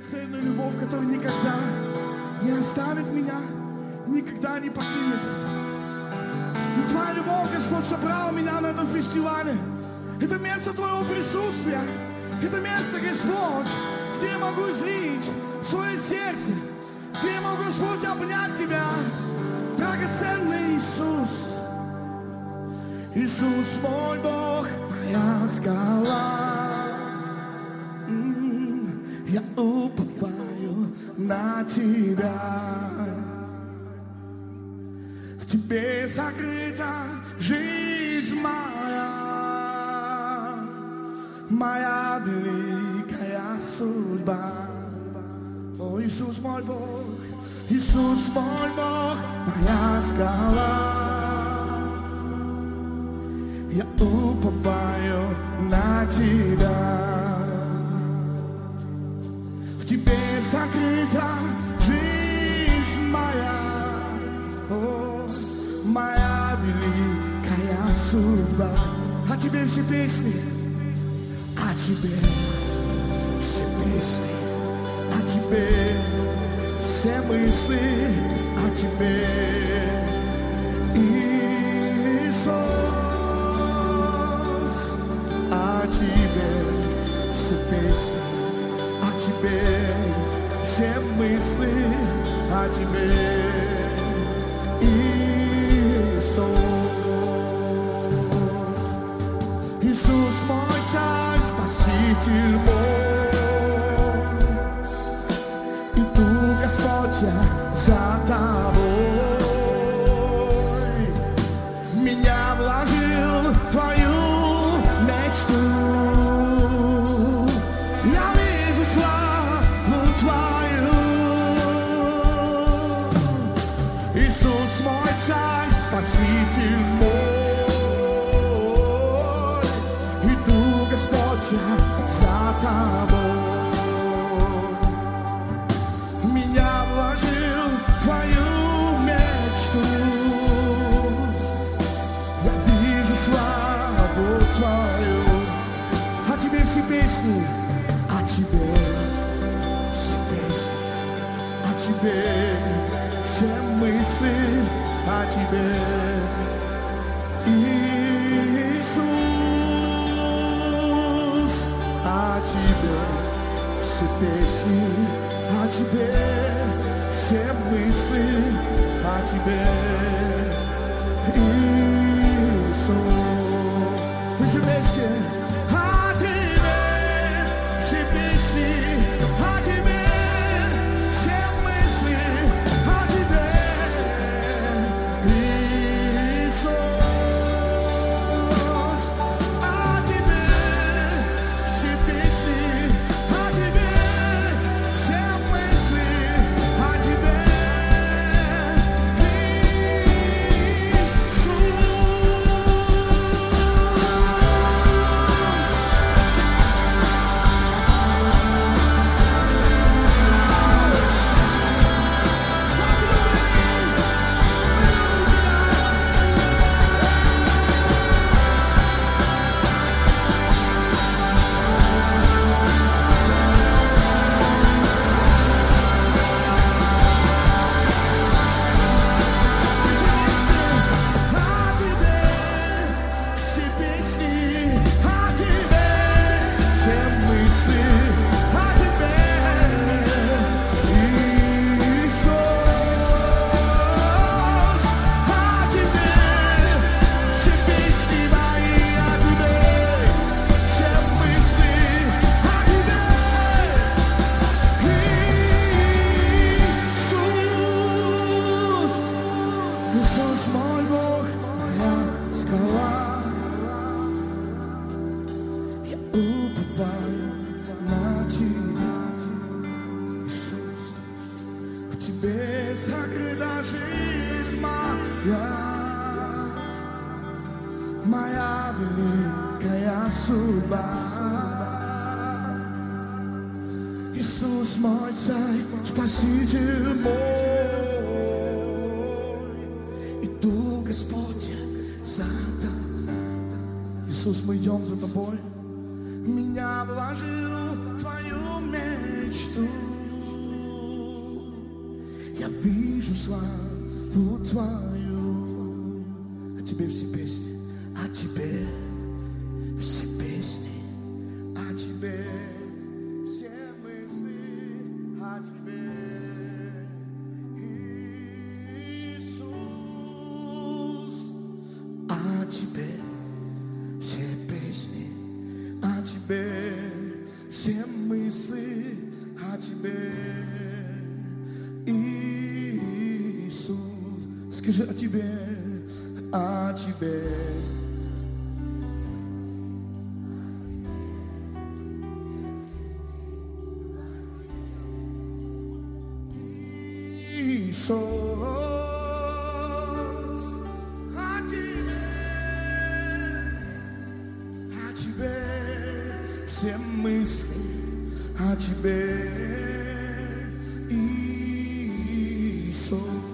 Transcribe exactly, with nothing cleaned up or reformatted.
драгоценная любовь, которая никогда не оставит меня, никогда не покинет. И Твоя любовь, Господь, собрала меня на этом фестивале. Это место Твоего присутствия. Это место, Господь, где я могу излить свое сердце, где я могу, Господь, обнять Тебя. Драгоценный Иисус. Иисус мой Бог, моя скала. М-м, я уповаю на Тебя. В Тебе закрыта жизнь моя, моя великая судьба. О, Иисус мой Бог, Иисус мой Бог, моя скала. Я уповаю на Тебя. В Тебе закрыта жизнь моя, о, моя великая судьба. А Тебе все песни, а Тебе все песни, а Тебе все мысли, а Тебе, Иисус, а Тебе все песни, а Тебе все мысли, а Тебе, Иисус. Иисус мой Царь, Спаситель мой, иду, Господь, я за Тобой. Меня вложил в Твою мечту, я вижу славу Твою. Иисус мой Царь, Спаситель мой, иду, Господь, я за Тобой. Меня вложил в Твою мечту, я вижу славу Твою. А Тебе все песни, а Тебе все песни, а Тебе все мысли, а Тебе, Иисус, а Тебе все песни, а Тебе все мысли, а Тебе, Иисус. Мы все вместе. А Тебе все песни, а Тебе все мысли, а Тебе, Иисус. А Тебе все песни, а Тебе все мысли, а Тебе, Иисус. Иисус мой Бог, моя скала. Я уповаю на Тебя, Иисус. В Тебе закрыта жизнь моя, моя великая судьба. Иисус мой Царь, Спаситель мой, иду, Господь, за Тобой. Иисус, мы идем за Тобой. Меня вложил в Твою мечту, Я вижу славу Твою. А Тебе все песни, а Тебе все песни, а Тебе все мысли, а Тебе, Иисус, а Тебе все песни, а Тебе все мысли, а Тебе, Иисус. Скажи о Тебе, о Тебе. Иисус, о Тебе, о Тебе все мысли, о Тебе, Иисус.